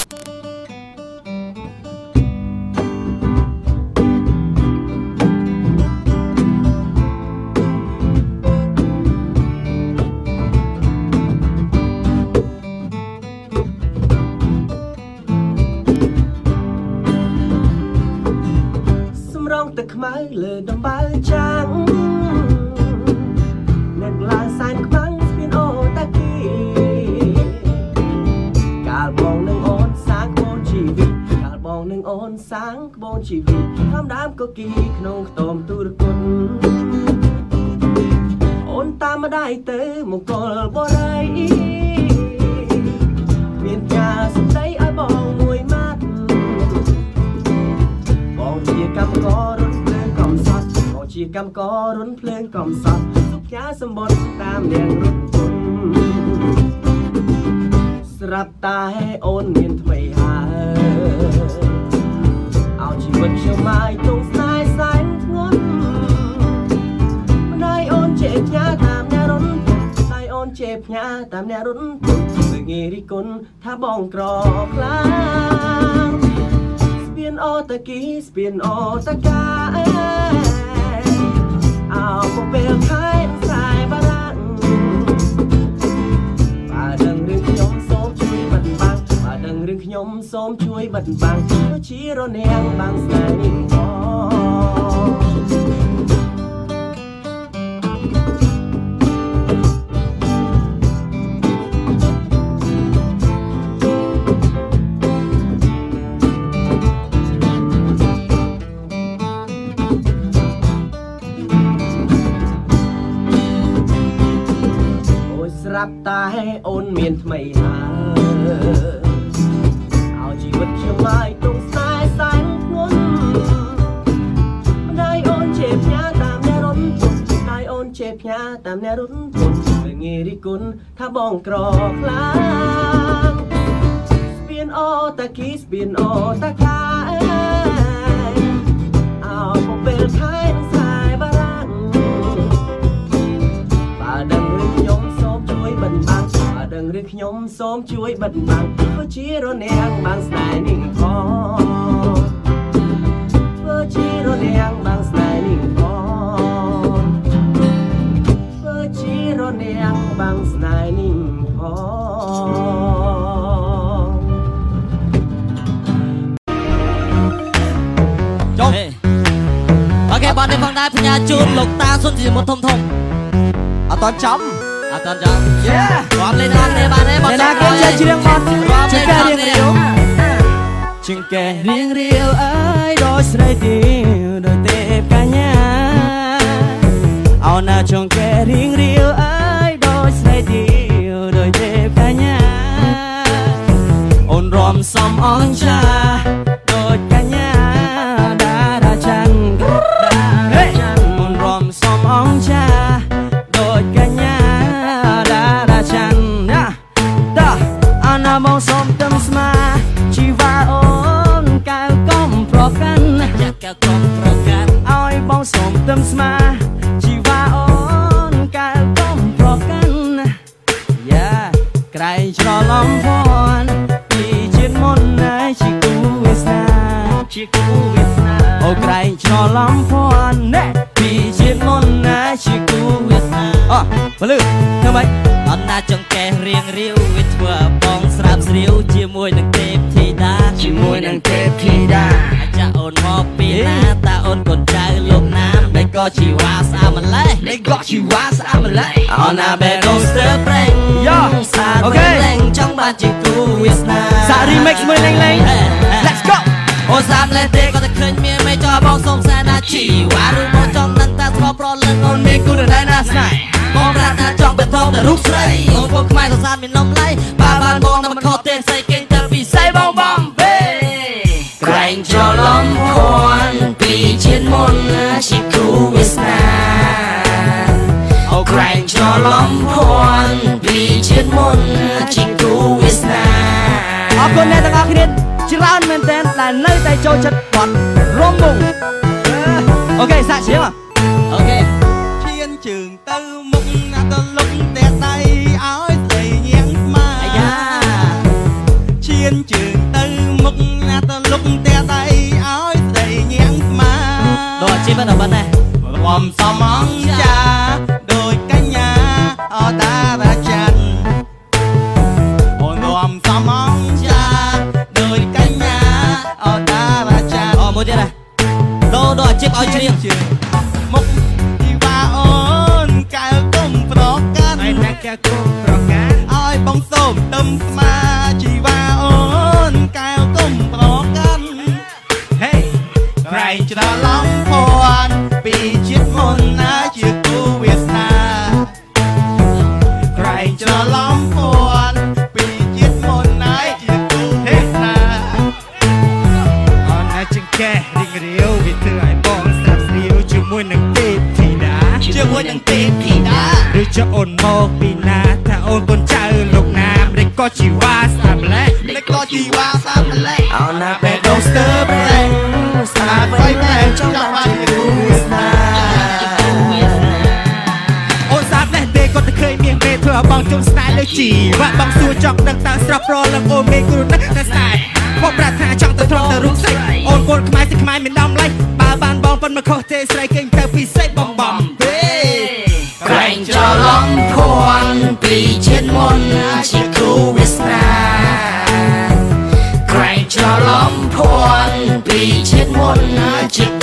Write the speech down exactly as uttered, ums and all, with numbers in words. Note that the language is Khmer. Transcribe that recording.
ទឹកខ្មៅលើដំបៅចាំងអ្នកឡានសានខ្មាំងស្ពានអូតាគីកាលបងនឹងអូនសាងក្បូនជីវិតកាលបងនឹងអូនសាងក្បូនជីវិតខំដើមកុកីក្នុងខ្ទមទូរគុណអូនតាមម្ដាយទៅមង្គលបរិយមានការសំដីឲ្យបងមួយម៉ាត់បងជាកម្មករជាកម្មកររុនភ្លើងកំសត់សុខាសម្បត្តិតាមនាងរុនគុណស្រាប់តែអូនមានថ្មីហើយឲ្យជីវិតខ្ញុំមកទងស្នេហ៍សែនធ្ងន់ម្ដាយអូនចេះផ្ញើតាមអ្នករុនគុណម្ដាយអូនចេះផ្ញើតាមអ្នករុនគុណលើងាយរីគុណថាបងក្រខ្លាំងស្ពានអូតាគីស្ពានអូតាកាអោបពេលខែខ្សែបារាំងបើដឹងរឿងខ្ញុំសូមជួយបិទបាំងបើដឹងរឿងខ្ញុំសូមជួយបិទបាំងទៅជារនាងបាំងស្នេហ៍នេះផងស្រាប់តែអូនមានថ្មីហើយឲ្យជីវិតខ្ញុំមកទងស្នេហ៍សែនធ្ងន់ម្ដាយអូនចេះផ្ញើតាមអ្នករុនគុណម្ដាយអូនចេះផ្ញើតាមអ្នករុនគុណលើងាយរីគុណថាបងក្រខ្លាំងស្ពានអូតាគីស្ពានអូតាកាអោបពេលខែខ្សែបារាំងបើដឹងរឿងខ្ញុំជួយបិទបាំងបើដឹងឬខ្ញុំសូមជួយបិទបាំងធ្វើជារនាងបាំងស្នេហ៍នេះផងធ្វើជារនាងបាំងស្នេហ៍នេះផងធ្វើជារនាងបាំងស្នេហ៍នេះផងចុះអូខេបងនេះផងដែរផ្ញើជូនលោកតាសុនជាមុនធំធំអត់តចំអត់តចាំបងលេងអត់ទេបានទេបងណាគេចេះច្រៀងមកជាកែរៀងរាវជាងកែរៀងរាវអើយដោយស្រីទីដោយទេពកញ្ញាអោណាចង់កែរៀងរាវអើយដោយស្រីទីដោយទេពកញ្ញាអូនរំសំអងចាដូចកញ្ញាដារាច័ន្ទដារាច័ន្ទអូនរំសំអងចាដូចកញ្ញាមកសូមទឹមស្មាជីវ៉ាអូនកៅកំប្រកាន់ចាក់កៅកំប្រកាន់ឲ្យបងសូមទឹមស្មាជីវ៉ាអូនកៅកំប្រកាន់យ៉ាក្រែងច្រឡំភ័ណ្ឌពីជាតិមុនហើយជាគូវាសនាជាគូវាសនាអូក្រែងច្រឡំភ័ណ្ឌណែពីជាតិមុនហើយជាគូវាសនាអូបលឺធ្វើម៉េចអត់ណាចង្កេះរៀងរាវវាធ្វើបងស្រាប់ស្រាវជាមួយនឹងទេពធីតាជាមួយនឹងទេពធីតាអាចអូនមកពីណាតាអូនកូនចៅលោកណាមដែលក៏ជីវ៉ាស្អាតម្លេះដែលក៏ជីវ៉ាស្អាតម្លេះអូនណាបែកូស្ទ័រប្រេងយ៉ូសាអូខេលេងចង់បានជាគូវាសនាសា remix មួយលេងលេង Let's go អូសាមលេះទេក៏តែឃើញមានមេចោបងសុំសែណាជីវ៉ាឬមកចង់នឹងតាស្គាល់ប្រលឹងអូនមានគូនៅដែរណាស្នេហ៍បងប្រាថ្នាចង់បេះដូងតែរូបស្រីអូនពួកខ្មែរសរសើរមាននំឡៃបើបានបងតែមិនខុសទេស្អីគេទៅពីស្អីបងបងពេក្រែងច្រឡំភ័ណ្ឌពីជាតិមុនជាគូវាសនាអូក្រែងច្រឡំភ័ណ្ឌពីជាតិមុនជាគូវាសនាអរគុណអ្នកទាំងអស់គ្នាច្រើនមែនទែនដែលនៅតែចូលចិត្តបទរំមុងអូខេសាក់ជាមកអូខេឈានជើងទៅមុខណាទៅលុកតែដៃឲ្យស្រីញៀងស្មាអាយ៉ាឈាននជើងទៅមុខណាទៅលុកតែដៃឲ្យស្ដីញៀងស្មាដល់ជីវិតអបិនដែររំសំអងចាដោយកញ្ញាអតារាចាន់អូនរំសំអងចាដោយកញ្ញាអតារាចាន់អូមួយទៀតដែរដោដោជីបឲ្យជ្រៀងមុខជីវ៉ាអូនកែវគុំប្រកាន់ឯណាកែវគុំប្រកាន់ឲ្យបងសូមទឹមស្មាជីវ៉ាអូនកែវគុំប្រកាន់ហេក្រែងច្រឡំភ័ណ្ឌពីជាតិមុនណាជាគូវាសនាក្រែងច្រឡំភ័ណ្ឌពីជាតិមុនណាជាគូវាសនាអូនអាចចង្កេះរីករាវវាធ្វើឲ្យបងស្រាប់ស្រាវជាមួយនឹងទេពធីតាជាមួយនឹងទេពធីតាឬចុះអូនមកពីណាថាអូនកូនចៅលោកណាម្លេចក៏ជីវ៉ាស្អាតម្លេះម្លេចក៏ជីវ៉ាស្អាតម្លេះអូនណាបេះដូងស្ទើរប្រេងស្អាតໄວតែចង់បានជាគូវាសនាអូនស្អាតណាស់ទេគាត់តែឃើញមានពេលធ្វើឲ្យបងជុំស្នេហ៍លើជីវ៉ាបងសួរចង់ដឹងតើស្រស់ប្រលឹងអូនមេគ្រូណាស់តែស្នេហ៍បងប្រាថ្នាចង់ទៅត្រង់ទៅរូបស្រីអូនកូនខ្មែរស្ខ្មែរមានដំឡៃបើបានបងប៉ុនមកខុសទេស្រីគេងទៅពិសេសបងបំពេក្រែងច្រឡំភ័ណ្ឌពីជាតិមុនជាគូវាសនាក្រែងច្រឡំភ័ណ្ឌពីជាតិមុនជា